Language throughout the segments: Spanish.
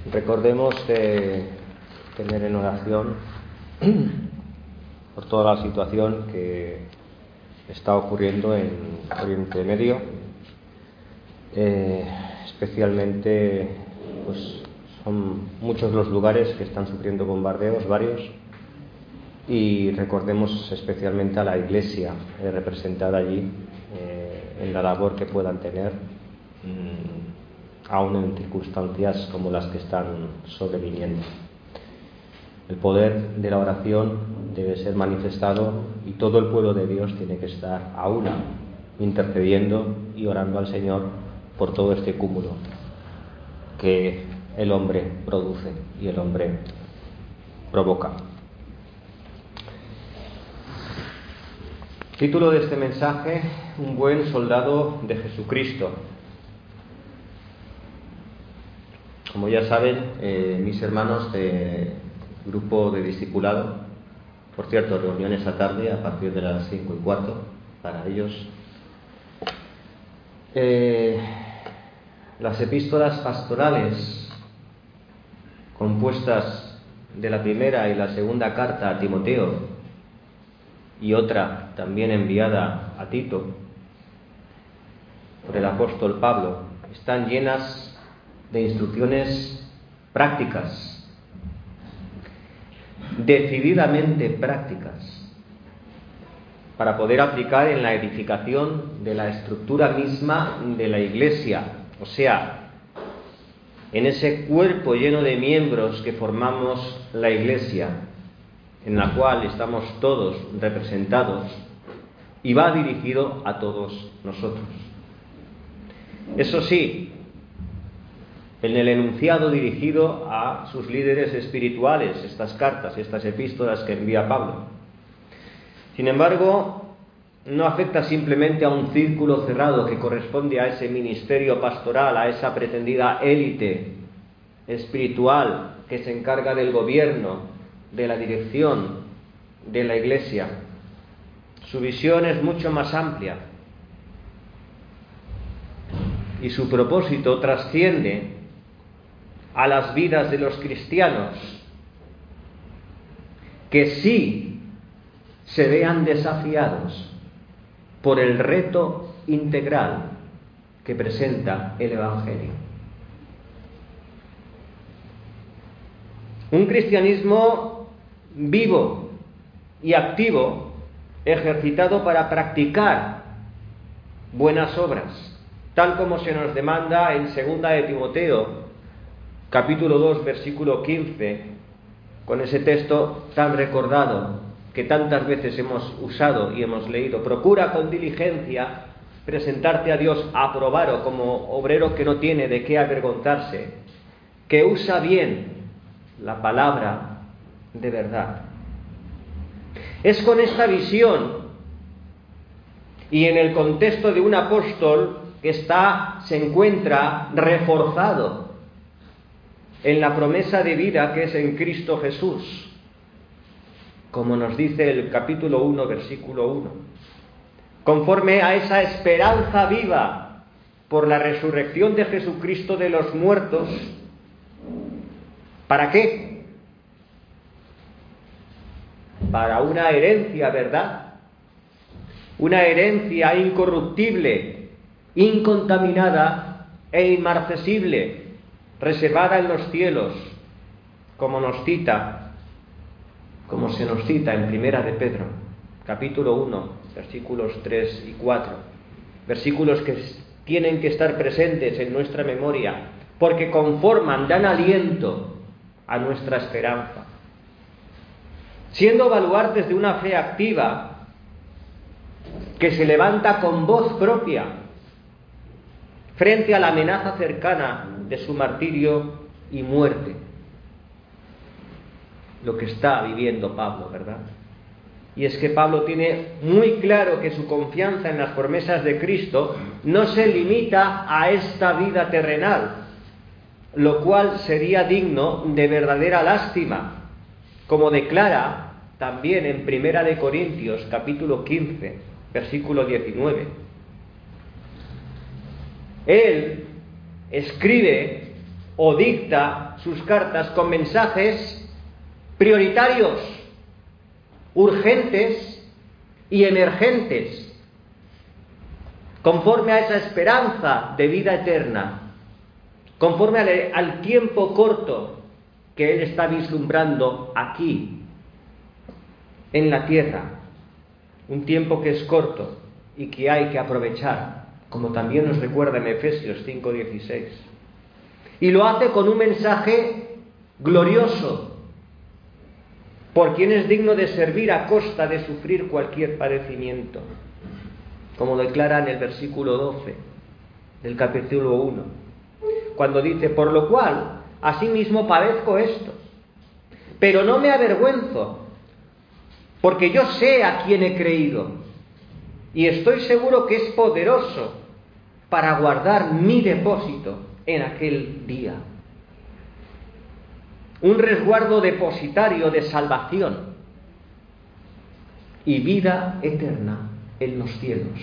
Recordemos tener en oración por toda la situación que está ocurriendo en Oriente Medio, especialmente pues son muchos los lugares que están sufriendo bombardeos, varios, y recordemos especialmente a la Iglesia representada allí en la labor que puedan tener, aún en circunstancias como las que están sobreviniendo. El poder de la oración debe ser manifestado y todo el pueblo de Dios tiene que estar a una, intercediendo y orando al Señor por todo este cúmulo que el hombre produce y el hombre provoca. Título de este mensaje: Un buen soldado de Jesucristo. Como ya saben, mis hermanos de grupo de discipulado, por cierto, reuniones a tarde a partir de las 5:15 para ellos. Las epístolas pastorales, compuestas de la primera y la segunda carta a Timoteo, y otra también enviada a Tito por el apóstol Pablo, están llenas de instrucciones prácticas, decididamente prácticas, para poder aplicar en la edificación de la estructura misma de la Iglesia, o sea, en ese cuerpo lleno de miembros que formamos la Iglesia, en la cual estamos todos representados y va dirigido a todos nosotros. Eso sí, en el enunciado dirigido a sus líderes espirituales, estas cartas, estas epístolas que envía Pablo. Sin embargo, no afecta simplemente a un círculo cerrado que corresponde a ese ministerio pastoral, a esa pretendida élite espiritual que se encarga del gobierno, de la dirección de la Iglesia. Su visión es mucho más amplia y su propósito trasciende a las vidas de los cristianos, que sí se vean desafiados por el reto integral que presenta el Evangelio. Un cristianismo vivo y activo, ejercitado para practicar buenas obras, tal como se nos demanda en 2 de Timoteo, capítulo 2, versículo 15, con ese texto tan recordado que tantas veces hemos usado y hemos leído. Procura con diligencia presentarte a Dios aprobado como obrero que no tiene de qué avergonzarse, que usa bien la palabra de verdad. Es con esta visión y en el contexto de un apóstol que se encuentra reforzado en la promesa de vida que es en Cristo Jesús, como nos dice el capítulo 1, versículo 1, conforme a esa esperanza viva por la resurrección de Jesucristo de los muertos. ¿Para qué? Para una herencia, ¿verdad? Una herencia incorruptible, incontaminada e inmarcesible, reservada en los cielos, como se nos cita en Primera de Pedro, capítulo 1, versículos 3 y 4, versículos que tienen que estar presentes en nuestra memoria, porque dan aliento a nuestra esperanza. Siendo baluartes de una fe activa que se levanta con voz propia frente a la amenaza cercana de su martirio y muerte. Lo que está viviendo Pablo, ¿verdad? Y es que Pablo tiene muy claro que su confianza en las promesas de Cristo no se limita a esta vida terrenal, lo cual sería digno de verdadera lástima, como declara también en Primera de Corintios, capítulo 15, versículo 19. Él escribe o dicta sus cartas con mensajes prioritarios, urgentes y emergentes, conforme a esa esperanza de vida eterna, conforme al tiempo corto que Él está vislumbrando aquí, en la tierra, un tiempo que es corto y que hay que aprovechar, como también nos recuerda en Efesios 5:16. Y lo hace con un mensaje glorioso, por quien es digno de servir a costa de sufrir cualquier padecimiento, como declara en el versículo 12 del capítulo 1, cuando dice: por lo cual, asimismo padezco esto, pero no me avergüenzo, porque yo sé a quién he creído, y estoy seguro que es poderoso para guardar mi depósito en aquel día. Un resguardo depositario de salvación y vida eterna en los cielos.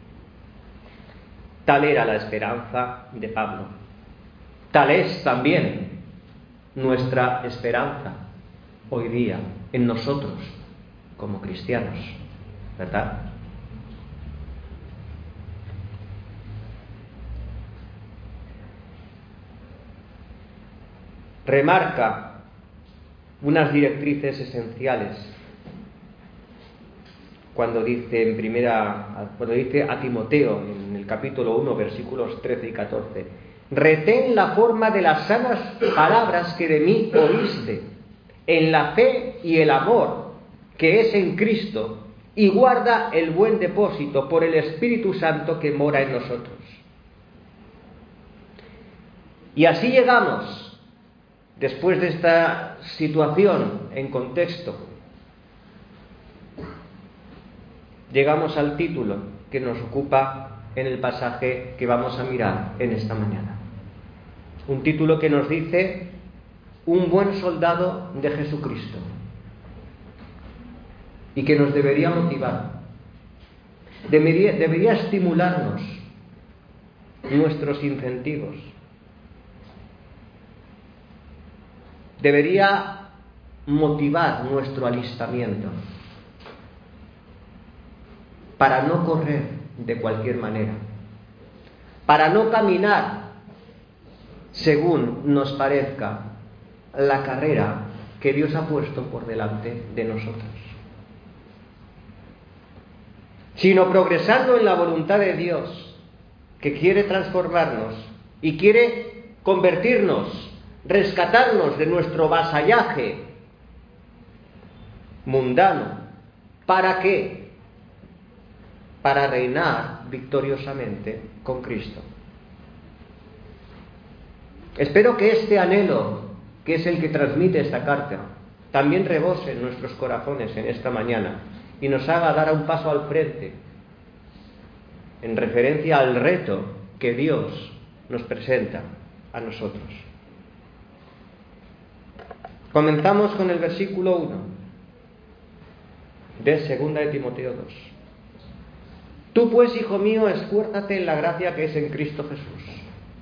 Tal era la esperanza de Pablo. Tal es también nuestra esperanza hoy día en nosotros como cristianos, ¿verdad? Remarca unas directrices esenciales cuando dice a Timoteo en el capítulo 1, versículos 13 y 14: retén la forma de las sanas palabras que de mí oíste, en la fe y el amor que es en Cristo, y guarda el buen depósito por el Espíritu Santo que mora en nosotros. Y así llegamos, después de esta situación en contexto, llegamos al título que nos ocupa en el pasaje que vamos a mirar en esta mañana. Un título que nos dice: un buen soldado de Jesucristo, y que nos debería motivar, debería estimularnos nuestros incentivos, debería motivar nuestro alistamiento para no correr de cualquier manera, para no caminar según nos parezca la carrera que Dios ha puesto por delante de nosotros, sino progresando en la voluntad de Dios, que quiere transformarnos y quiere convertirnos, rescatarnos de nuestro vasallaje mundano. ¿Para qué? Para reinar victoriosamente con Cristo. Espero que este anhelo, que es el que transmite esta carta, también rebose en nuestros corazones en esta mañana y nos haga dar un paso al frente en referencia al reto que Dios nos presenta a nosotros. Comenzamos con el versículo 1 de 2 de Timoteo 2. Tú pues, hijo mío, esfuérzate en la gracia que es en Cristo Jesús.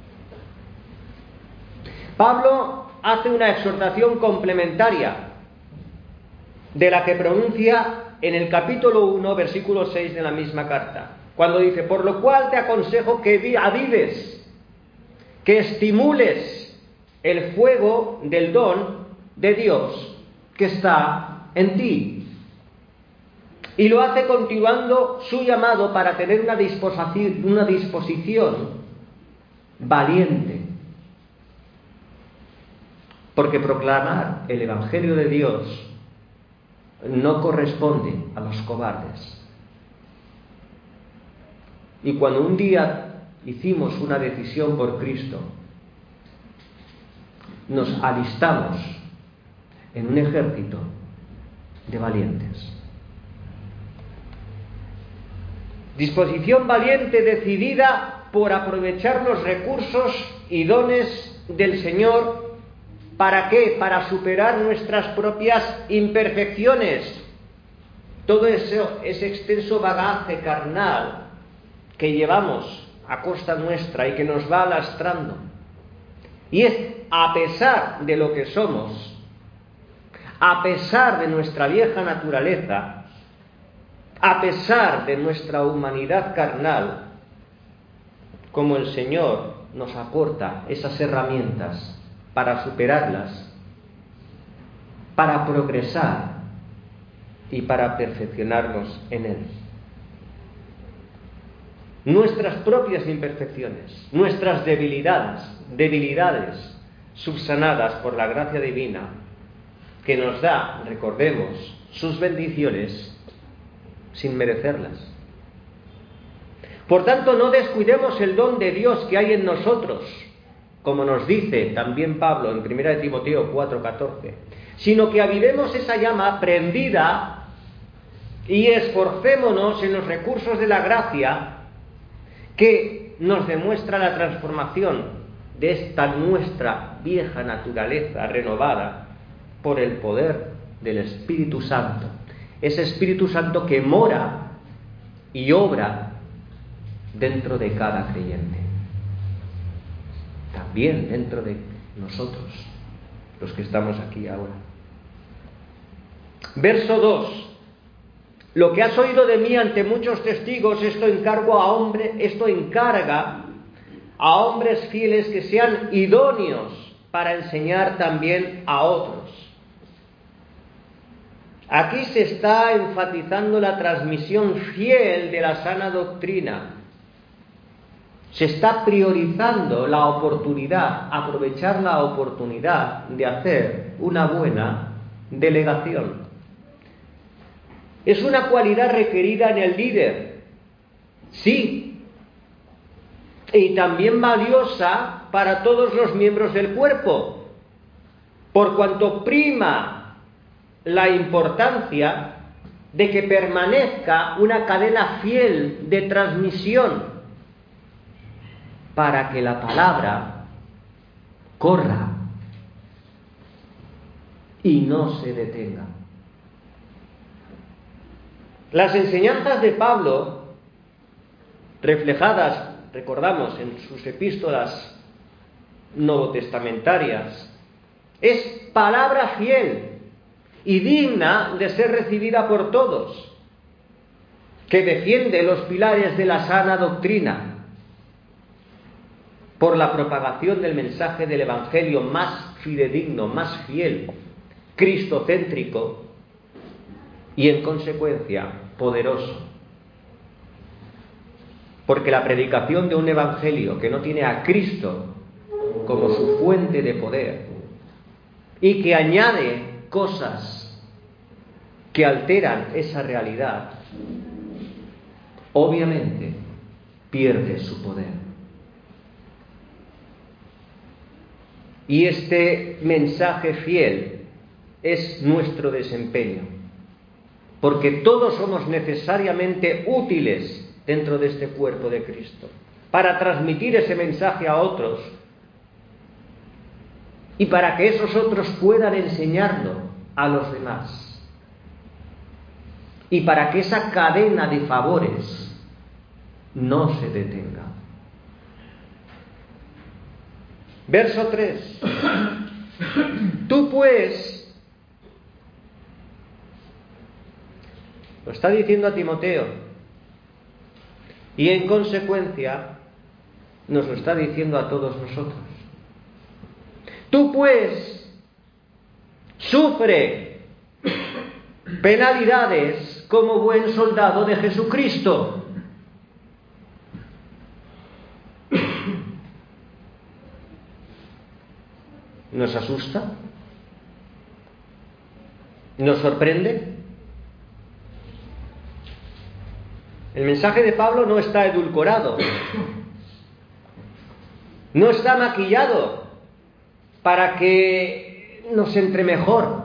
Pablo hace una exhortación complementaria de la que pronuncia en el capítulo 1, versículo 6 de la misma carta, cuando dice: por lo cual te aconsejo que avives, que estimules el fuego del don de Dios que está en ti. Y lo hace continuando su llamado para tener una disposición valiente. Porque proclamar el Evangelio de Dios no corresponde a los cobardes. Y cuando un día hicimos una decisión por Cristo, nos alistamos en un ejército de valientes. Disposición valiente, decidida por aprovechar los recursos y dones del Señor. ¿Para qué? Para superar nuestras propias imperfecciones. Todo ese extenso bagaje carnal que llevamos a costa nuestra y que nos va lastrando. Y es a pesar de lo que somos, a pesar de nuestra vieja naturaleza, a pesar de nuestra humanidad carnal, como el Señor nos aporta esas herramientas para superarlas, para progresar y para perfeccionarnos en Él. Nuestras propias imperfecciones, nuestras debilidades subsanadas por la gracia divina que nos da, recordemos, sus bendiciones sin merecerlas. Por tanto, no descuidemos el don de Dios que hay en nosotros, como nos dice también Pablo en 1 Timoteo 4:14, sino que avivemos esa llama prendida y esforcémonos en los recursos de la gracia que nos demuestra la transformación de esta nuestra vieja naturaleza renovada por el poder del Espíritu Santo. Ese Espíritu Santo que mora y obra dentro de cada creyente. También dentro de nosotros, los que estamos aquí ahora. Verso 2. Lo que has oído de mí ante muchos testigos, esto encarga a hombres fieles que sean idóneos para enseñar también a otros. Aquí se está enfatizando la transmisión fiel de la sana doctrina. Se está priorizando la oportunidad, aprovechar la oportunidad de hacer una buena delegación. Es una cualidad requerida en el líder, sí, y también valiosa para todos los miembros del cuerpo, por cuanto prima la importancia de que permanezca una cadena fiel de transmisión para que la palabra corra y no se detenga. Las enseñanzas de Pablo, reflejadas, recordamos, en sus epístolas novotestamentarias, es palabra fiel y digna de ser recibida por todos, que defiende los pilares de la sana doctrina por la propagación del mensaje del Evangelio más fidedigno, más fiel, cristocéntrico y, en consecuencia, poderoso. Porque la predicación de un Evangelio que no tiene a Cristo como su fuente de poder y que añade cosas que alteran esa realidad, obviamente pierde su poder. Y este mensaje fiel es nuestro desempeño, porque todos somos necesariamente útiles dentro de este cuerpo de Cristo, para transmitir ese mensaje a otros y para que esos otros puedan enseñarlo a los demás, y para que esa cadena de favores no se detenga. Verso 3. Tú pues, lo está diciendo a Timoteo, y en consecuencia nos lo está diciendo a todos nosotros. Tú pues, sufre penalidades como buen soldado de Jesucristo. ¿Nos asusta? ¿Nos sorprende? El mensaje de Pablo no está edulcorado, no está maquillado para que nos entre mejor.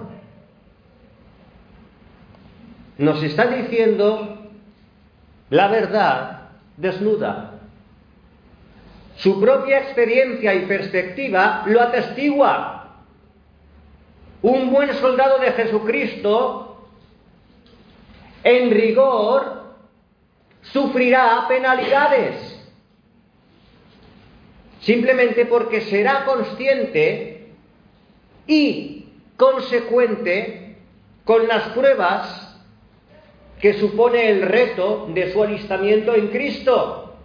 Nos está diciendo la verdad desnuda. Su propia experiencia y perspectiva lo atestigua. Un buen soldado de Jesucristo, en rigor, sufrirá penalidades. simplemente porque será consciente y consecuente con las pruebas que supone el reto de su alistamiento en Cristo.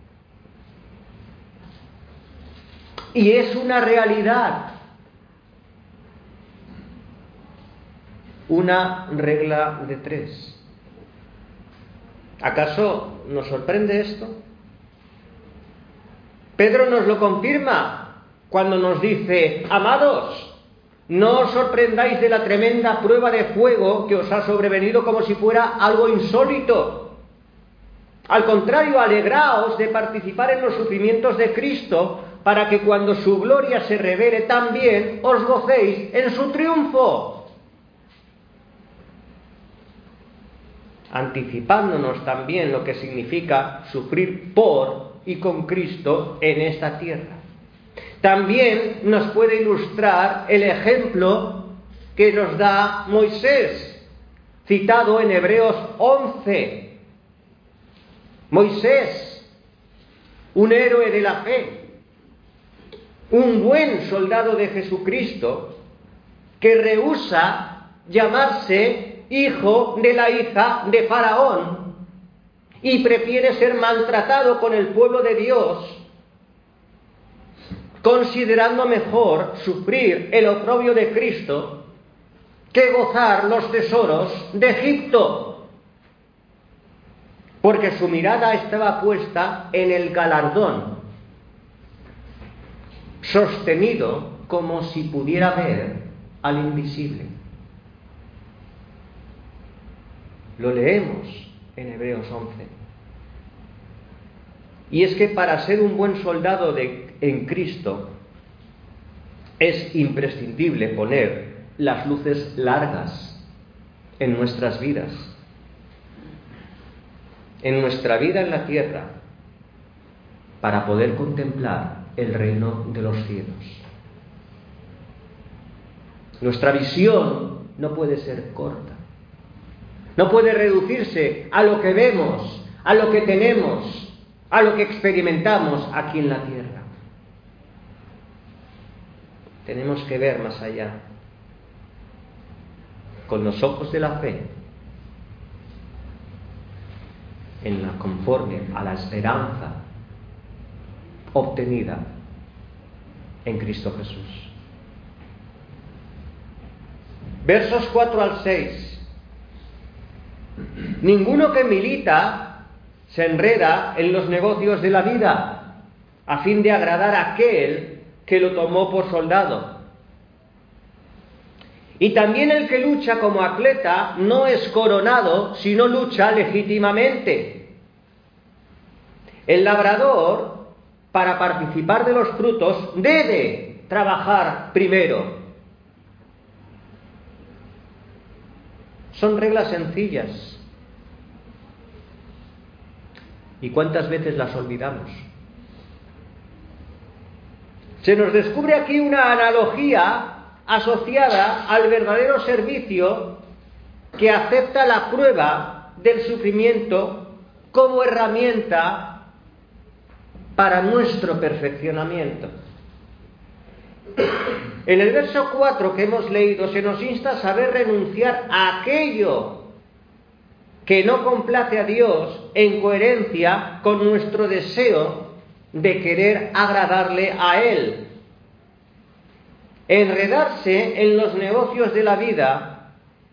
Y es una realidad. Una regla de 3. ¿Acaso nos sorprende esto? Pedro nos lo confirma cuando nos dice: amados, no os sorprendáis de la tremenda prueba de fuego que os ha sobrevenido como si fuera algo insólito. Al contrario, alegraos de participar en los sufrimientos de Cristo, para que cuando su gloria se revele también os gocéis en su triunfo. Anticipándonos también lo que significa sufrir por y con Cristo en esta tierra. También nos puede ilustrar el ejemplo que nos da Moisés, citado en Hebreos 11. Moisés, un héroe de la fe, un buen soldado de Jesucristo, que rehúsa llamarse hijo de la hija de Faraón y prefiere ser maltratado con el pueblo de Dios, considerando mejor sufrir el oprobio de Cristo que gozar los tesoros de Egipto, porque su mirada estaba puesta en el galardón, sostenido como si pudiera ver al invisible. Lo leemos en Hebreos 11. Y es que para ser un buen soldado en Cristo es imprescindible poner las luces largas en nuestras vidas, en nuestra vida en la tierra, para poder contemplar el reino de los cielos. Nuestra visión no puede ser corta. No puede reducirse a lo que vemos, a lo que tenemos, a lo que experimentamos aquí en la tierra. Tenemos que ver más allá, con los ojos de la fe, conforme a la esperanza obtenida en Cristo Jesús. Versos 4 al 6. Ninguno que milita se enreda en los negocios de la vida, a fin de agradar a aquel que lo tomó por soldado. Y también el que lucha como atleta no es coronado si no lucha legítimamente. El labrador, para participar de los frutos, debe trabajar primero. Son reglas sencillas. ¿Y cuántas veces las olvidamos? Se nos descubre aquí una analogía asociada al verdadero servicio que acepta la prueba del sufrimiento como herramienta para nuestro perfeccionamiento. En el verso 4 que hemos leído se nos insta a saber renunciar a aquello que no complace a Dios en coherencia con nuestro deseo de querer agradarle a Él. Enredarse en los negocios de la vida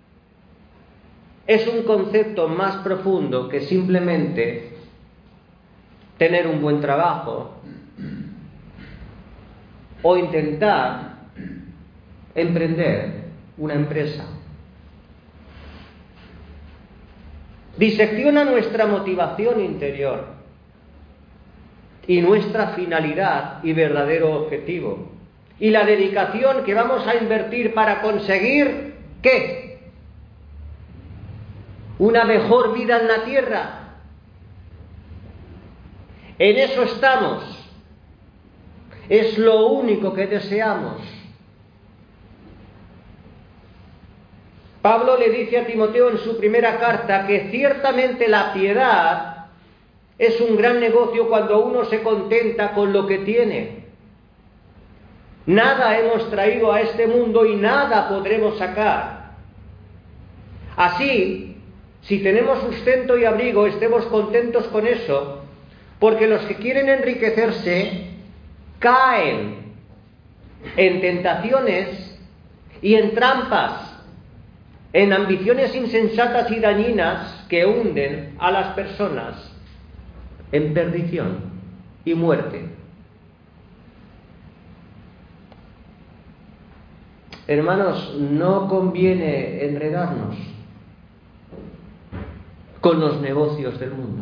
es un concepto más profundo que simplemente tener un buen trabajo o intentar emprender una empresa. Disecciona nuestra motivación interior y nuestra finalidad y verdadero objetivo, y la dedicación que vamos a invertir para conseguir ¿qué? Una mejor vida en la tierra. En eso estamos. Es lo único que deseamos. Pablo le dice a Timoteo en su primera carta que ciertamente la piedad Es un gran negocio cuando uno se contenta con lo que tiene. Nada hemos traído a este mundo y nada podremos sacar. Así, si tenemos sustento y abrigo, estemos contentos con eso, porque los que quieren enriquecerse caen en tentaciones y en trampas, en ambiciones insensatas y dañinas que hunden a las personas en perdición y muerte. Hermanos, no conviene enredarnos con los negocios del mundo,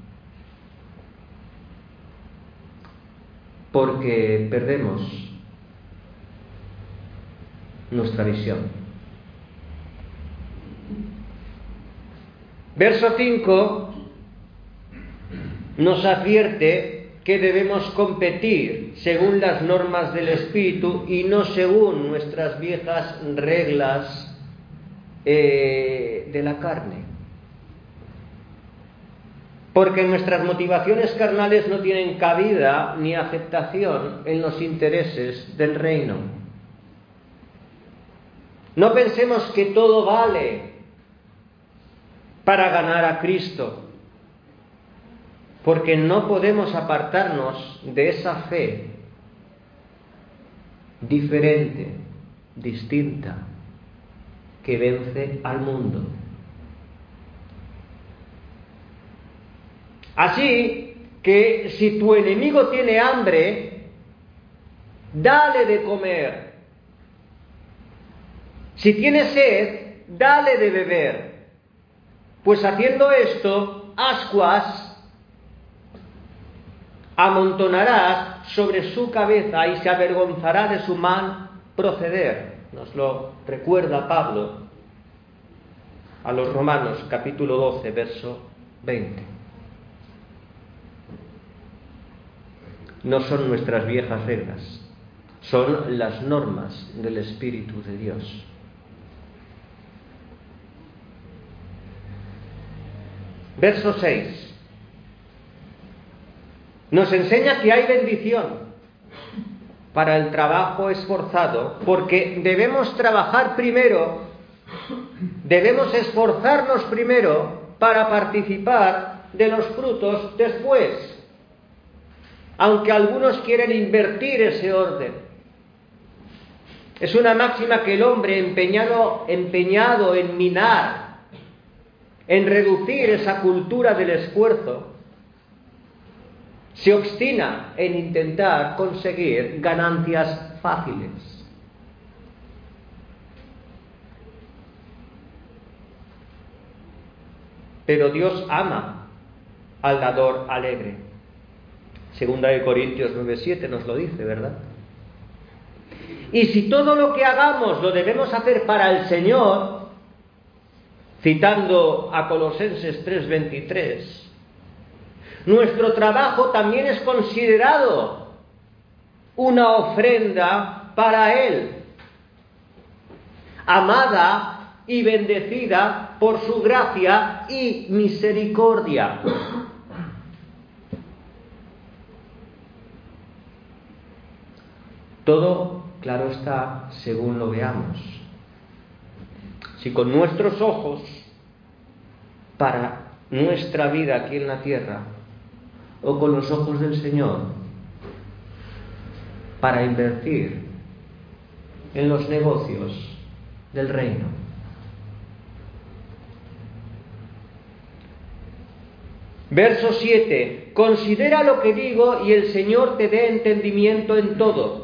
porque perdemos nuestra visión. Verso 5 nos advierte que debemos competir según las normas del Espíritu y no según nuestras viejas reglas de la carne. Porque nuestras motivaciones carnales no tienen cabida ni aceptación en los intereses del reino. No pensemos que todo vale para ganar a Cristo, porque no podemos apartarnos de esa fe diferente, distinta, que vence al mundo. Así que si tu enemigo tiene hambre, dale de comer. Si tiene sed, dale de beber. Pues haciendo esto, ascuas amontonarás sobre su cabeza y se avergonzará de su mal proceder. Nos lo recuerda Pablo a los Romanos, capítulo 12, verso 20. No son nuestras viejas reglas, son las normas del Espíritu de Dios. Verso 6. Nos enseña que hay bendición para el trabajo esforzado, porque debemos trabajar primero, debemos esforzarnos primero para participar de los frutos después. Aunque algunos quieren invertir ese orden. Es una máxima que el hombre empeñado en minar, en reducir esa cultura del esfuerzo, se obstina en intentar conseguir ganancias fáciles. Pero Dios ama al dador alegre. Segunda de Corintios 9:7 nos lo dice, ¿verdad? Y si todo lo que hagamos lo debemos hacer para el Señor, citando a Colosenses 3:23, nuestro trabajo también es considerado una ofrenda para Él, amada y bendecida por su gracia y misericordia. Todo, claro está, según lo veamos. Si con nuestros ojos, para nuestra vida aquí en la tierra, o con los ojos del Señor, para invertir en los negocios del reino. Verso 7. Considera lo que digo y el Señor te dé entendimiento en todo.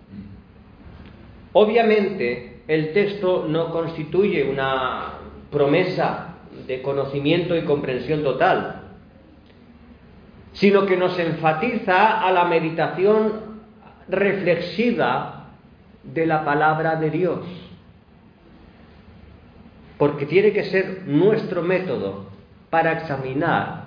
Obviamente, el texto no constituye una promesa de conocimiento y comprensión total, sino que nos enfatiza a la meditación reflexiva de la palabra de Dios, porque tiene que ser nuestro método para examinar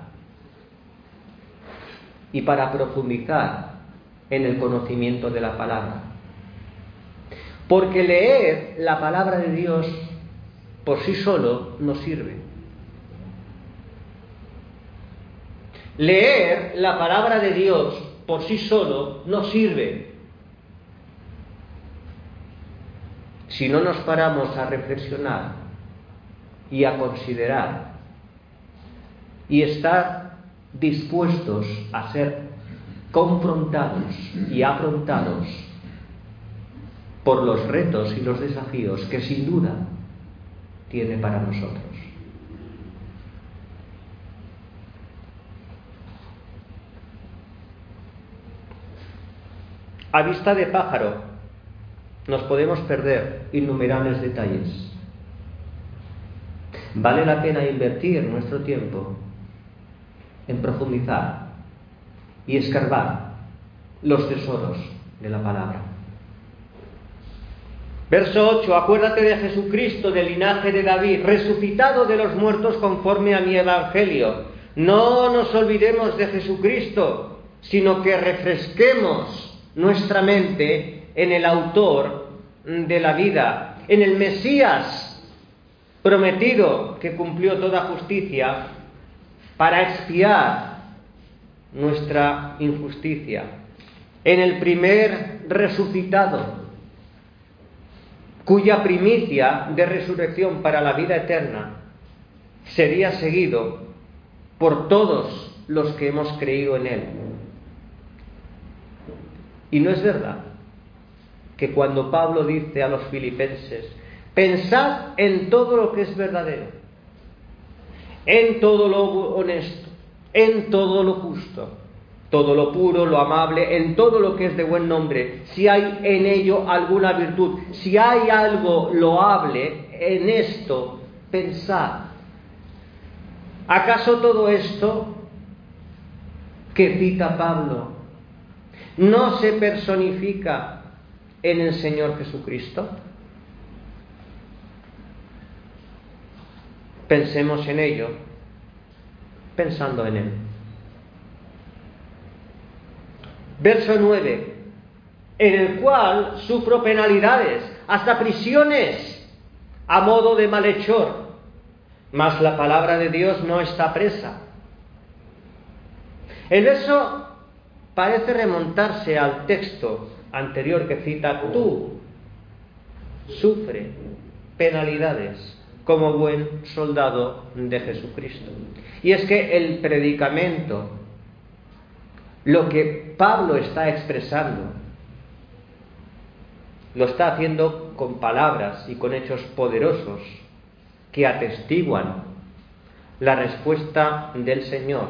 y para profundizar en el conocimiento de la palabra. Porque leer la palabra de Dios por sí solo no sirve. Leer la palabra de Dios por sí solo no sirve si no nos paramos a reflexionar y a considerar y estar dispuestos a ser confrontados y afrontados por los retos y los desafíos que sin duda tiene para nosotros. A vista de pájaro nos podemos perder innumerables detalles. Vale la pena invertir nuestro tiempo en profundizar y escarbar los tesoros de la palabra. Verso 8. Acuérdate de Jesucristo, del linaje de David, resucitado de los muertos conforme a mi evangelio. No nos olvidemos de Jesucristo, sino que refresquemos nuestra mente en el autor de la vida, en el Mesías prometido que cumplió toda justicia para expiar nuestra injusticia, en el primer resucitado, cuya primicia de resurrección para la vida eterna sería seguido por todos los que hemos creído en él. Y no es verdad que cuando Pablo dice a los filipenses: pensad en todo lo que es verdadero, en todo lo honesto, en todo lo justo, todo lo puro, lo amable, en todo lo que es de buen nombre, si hay en ello alguna virtud, si hay algo loable, en esto pensad. ¿Acaso todo esto que cita Pablo no se personifica en el Señor Jesucristo? Pensemos en ello, pensando en Él. Verso 9, en el cual sufro penalidades, hasta prisiones, a modo de malhechor, mas la palabra de Dios no está presa. El verso parece remontarse al texto anterior que cita: tú sufre penalidades como buen soldado de Jesucristo. Y es que el predicamento, lo que Pablo está expresando, lo está haciendo con palabras y con hechos poderosos que atestiguan la respuesta del Señor.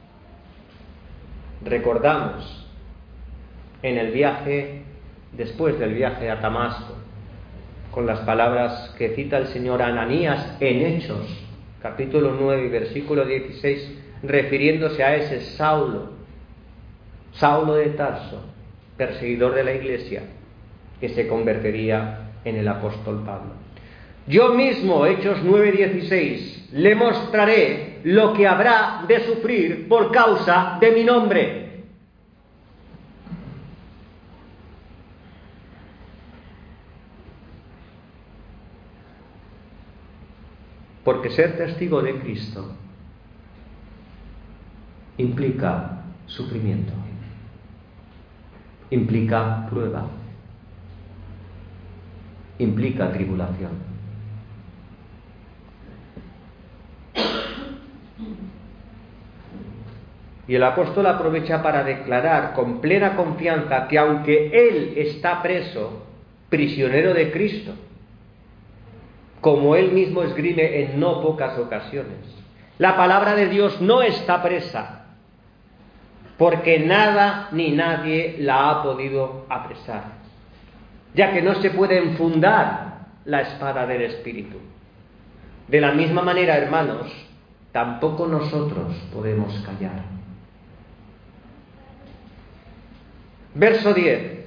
Recordamos en el viaje, después del viaje a Damasco, con las palabras que cita el Señor a Ananías en Hechos, capítulo 9 y versículo 16, refiriéndose a ese Saulo de Tarso, perseguidor de la iglesia, que se convertiría en el apóstol Pablo. Yo mismo, Hechos 9:16, le mostraré lo que habrá de sufrir por causa de mi nombre. Porque ser testigo de Cristo implica sufrimiento, implica prueba, implica tribulación. Y el apóstol aprovecha para declarar con plena confianza que aunque él está preso, prisionero de Cristo, como él mismo esgrime en no pocas ocasiones, la palabra de Dios no está presa, porque nada ni nadie la ha podido apresar, ya que no se puede enfundar la espada del Espíritu. De la misma manera, hermanos, tampoco nosotros podemos callar. Verso 10.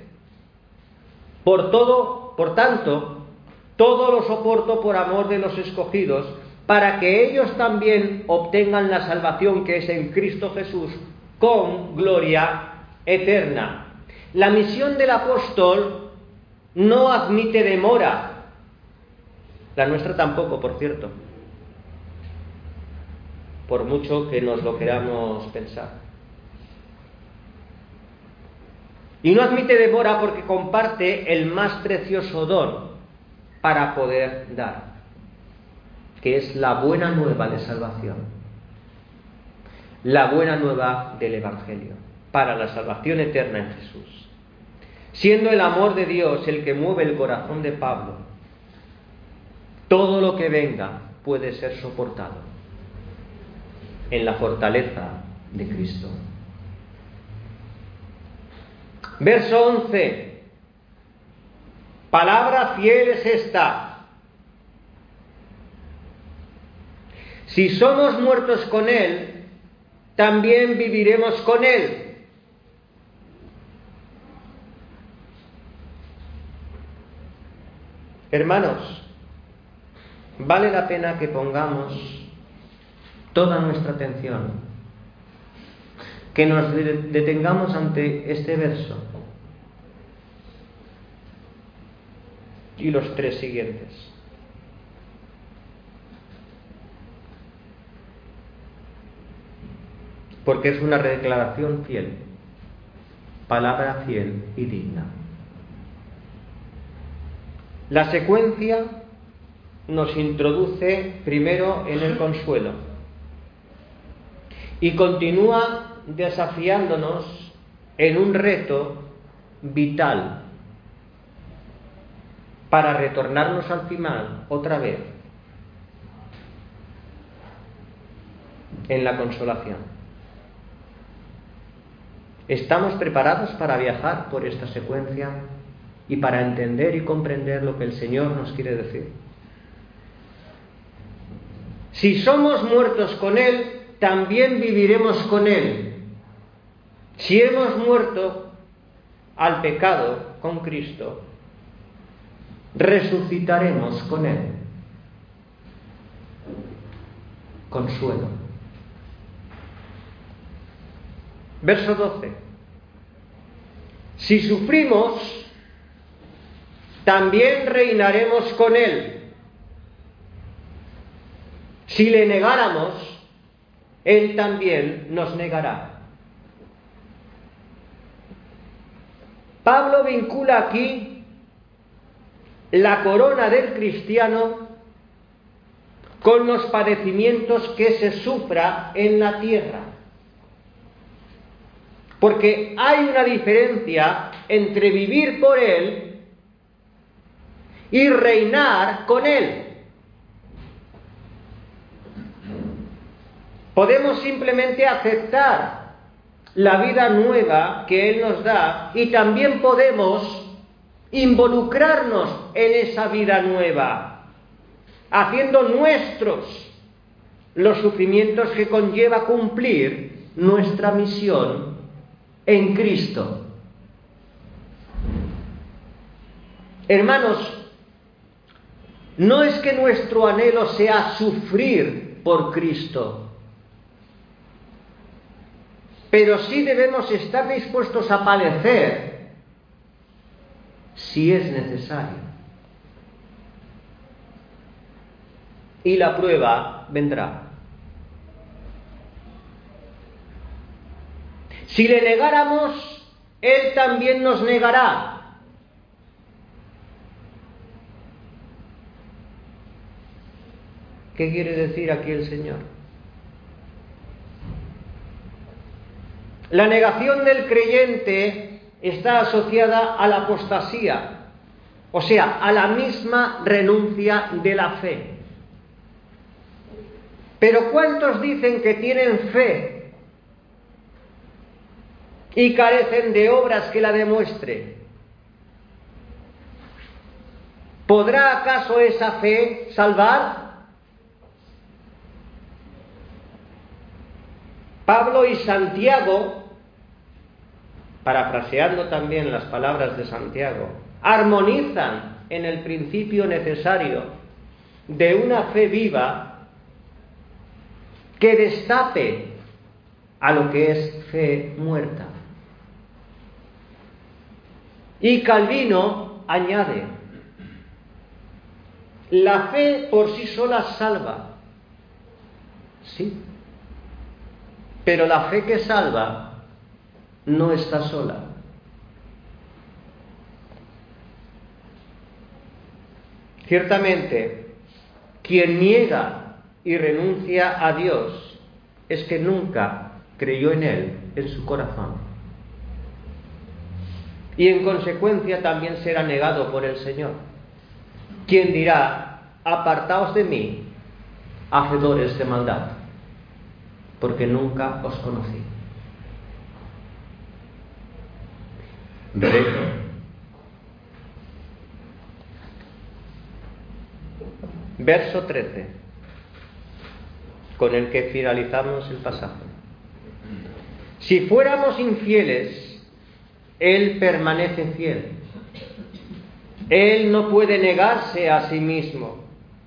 Por tanto, todo lo soporto por amor de los escogidos, para que ellos también obtengan la salvación que es en Cristo Jesús, con gloria eterna. La misión del apóstol no admite demora. La nuestra tampoco, por cierto. por mucho que nos lo queramos pensar. Y no admite demora porque comparte el más precioso don para poder dar, que es la buena nueva de salvación, la buena nueva del Evangelio, para la salvación eterna en Jesús. Siendo el amor de Dios el que mueve el corazón de Pablo, todo lo que venga puede ser soportado en la fortaleza de Cristo. Verso 11. Palabra fiel es esta: si somos muertos con Él, también viviremos con Él. Hermanos, vale la pena que pongamos toda nuestra atención, que nos detengamos ante este verso y los 3 siguientes. Porque es una declaración fiel, palabra fiel y digna. La secuencia nos introduce primero en el consuelo y continúa desafiándonos en un reto vital para retornarnos al final otra vez en la consolación. ¿Estamos preparados para viajar por esta secuencia y para entender y comprender lo que el Señor nos quiere decir? Si somos muertos con Él, también viviremos con Él. Si hemos muerto al pecado con Cristo, resucitaremos con Él. Consuelo. Verso 12. Si sufrimos, también reinaremos con Él. Si le negáramos, Él también nos negará. Pablo vincula aquí la corona del cristiano con los padecimientos que se sufra en la tierra. Porque hay una diferencia entre vivir por Él y reinar con Él. Podemos simplemente aceptar la vida nueva que Él nos da y también podemos involucrarnos en esa vida nueva, haciendo nuestros los sufrimientos que conlleva cumplir nuestra misión en Cristo. Hermanos, no es que nuestro anhelo sea sufrir por Cristo, pero sí debemos estar dispuestos a padecer si es necesario. Y la prueba vendrá. Si le negáramos, Él también nos negará. ¿Qué quiere decir aquí el Señor? La negación del creyente está asociada a la apostasía, o sea, a la misma renuncia de la fe. Pero ¿cuántos dicen que tienen fe y carecen de obras que la demuestren? ¿Podrá acaso esa fe salvar? Pablo y Santiago, parafraseando también las palabras de Santiago, armonizan en el principio necesario de una fe viva que destape a lo que es fe muerta. Y Calvino añade: la fe por sí sola salva, sí, Pero la fe que salva no está sola. Ciertamente, quien niega y renuncia a Dios es que nunca creyó en Él en su corazón. Y en consecuencia también será negado por el Señor. Quien dirá: apartaos de mí, hacedores de maldad, porque nunca os conocí. Reto. Verso 13, con el que finalizamos el pasaje. Si fuéramos infieles, Él permanece fiel. Él no puede negarse a sí mismo.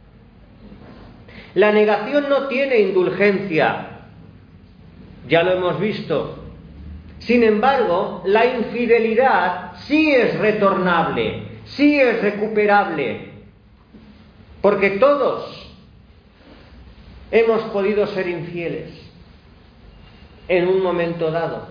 La negación no tiene indulgencia, ya lo hemos visto. Sin embargo, la infidelidad sí es retornable, sí es recuperable. Porque todos hemos podido ser infieles en un momento dado.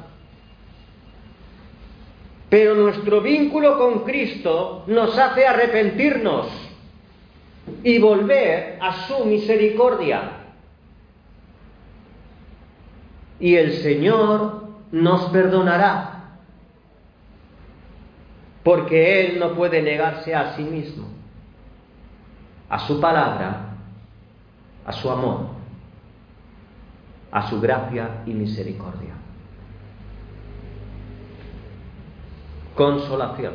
Pero nuestro vínculo con Cristo nos hace arrepentirnos y volver a su misericordia. Y el Señor nos perdonará, porque Él no puede negarse a sí mismo, a su palabra, a su amor, a su gracia y misericordia. Consolación.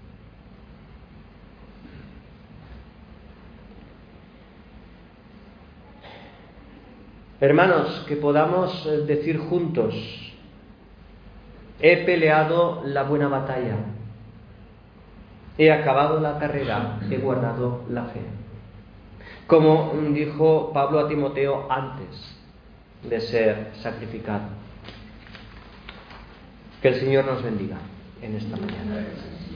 Hermanos, que podamos decir juntos: he peleado la buena batalla, he acabado la carrera, he guardado la fe. Como dijo Pablo a Timoteo antes de ser sacrificado. Que el Señor nos bendiga en esta mañana.